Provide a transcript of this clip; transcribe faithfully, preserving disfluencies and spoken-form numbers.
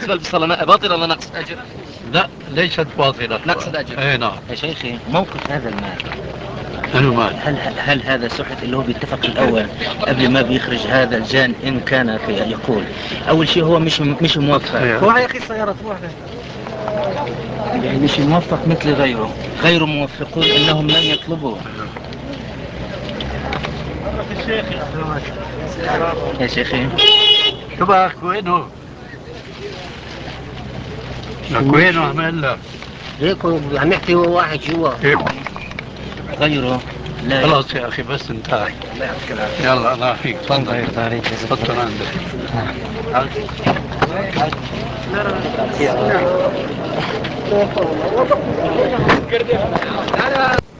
بالنسبة للصلاة باطلة ولا نقص أجر؟ لا ليست باطلة. نقص الأجر. اي نعم. يا شيخي موقف هذا المال، أنو مال؟ هل هل هذا سحت اللي هو بيتفق في الأول قبل ما بيخرج هذا الجان إن كان في يقول أول شيء هو مش مش موفق. هو يا أخي السيارة تروح يعني مش موفق مثل غيره، غير موفقون إنهم لم يطلبوا. يا شيخي شو بك وينه؟ لك وينه عمل؟ هيك عم يحكي واحد جوا غيره. لا خلاص يا أخي بس انتهى. الله يعطيك العافية. يلا الله يعافيك. تفضل تفضل تفضل عندك.